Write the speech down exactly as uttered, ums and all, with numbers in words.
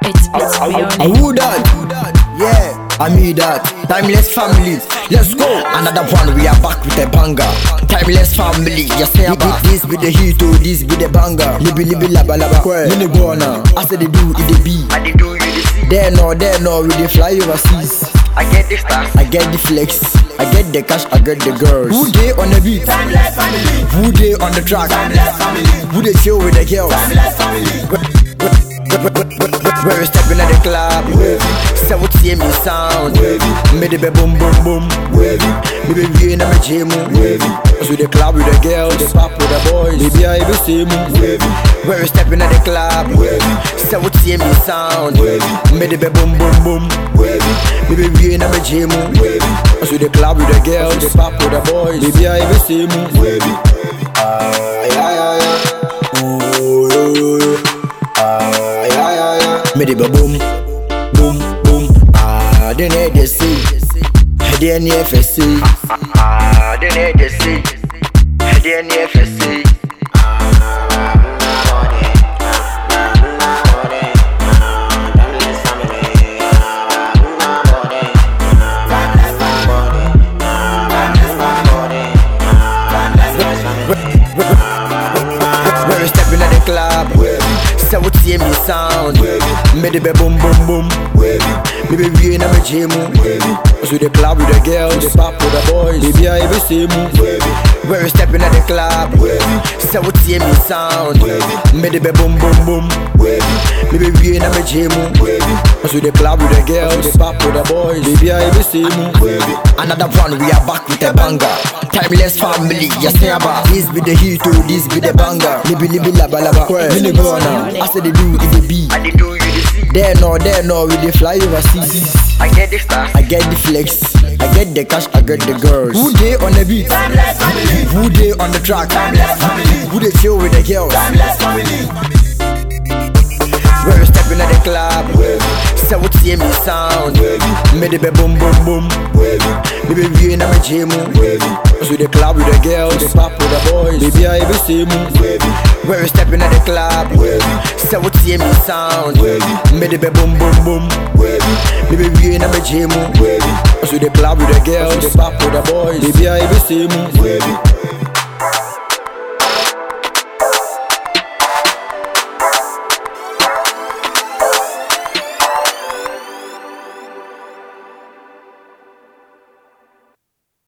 It's it's beyond. I would that, yeah, I mean that. Timeless family, let's go. Another one, we are back with a banger. Timeless family, just say about this be the hit, oh, this be the banger. Libi libi laba laba, mini go now. I say they do, it they be. I dey do you the see. There no, there no, we dey fly overseas. I get the stars. I get the flex, I get the cash, I get the girls. Who dey on the beat? Timeless family. Who dey on the track? Timeless family. Who dey chill with the girls? Timeless family. Where we stepping at the club, say what see me sound. Me the be boom boom boom, me be we in the gym. So the club with the girls, the pop with the boys, baby I be see me. Where we stepping at the club, say what see me sound. Me the be boom boom boom, me be we in the gym. So the club with the girls, the pop with the boys, baby I be see me. Ah yeah yeah yeah, ooh yo yo yo. Ah yeah yeah yeah. Me the be boom, boom, boom. Ah, then they just see, then they first see. Ah, then they just see. Then they first see. When we stepping at the club, say what see me sound. Me the be boom boom boom, me be we in the gym. So the club with the girls, the pop with the boys, baby I be see me. When we stepping at the club, say what see me sound. Me the be boom boom boom, me be we in the gym. So the club with the girls, the pop with the boys, baby I be see me. Another one, we are back with a banger. Timeless family, yes say about this be the hit, oh, this be the banger. Libi libi laba laba, mini go now. I say they do, it they be. I dey do you the see. There no, there no, we dey fly overseas. I get the stars. I get the flex, I get the cash, I get the girls. Who dey on the beat? Timeless family. Who dey on the track? Timeless family. Who dey chill with the girls? Timeless family. When we stepping at the club, say what see me sound. Me the be boom boom boom, me be we in the gym. So the club with the girls, the pop with the boys, baby I be see me. When we stepping at the club, say what see me sound. Me the be boom boom boom, me be we in the gym. So the club with the girls, the pop with the boys, baby I be see me.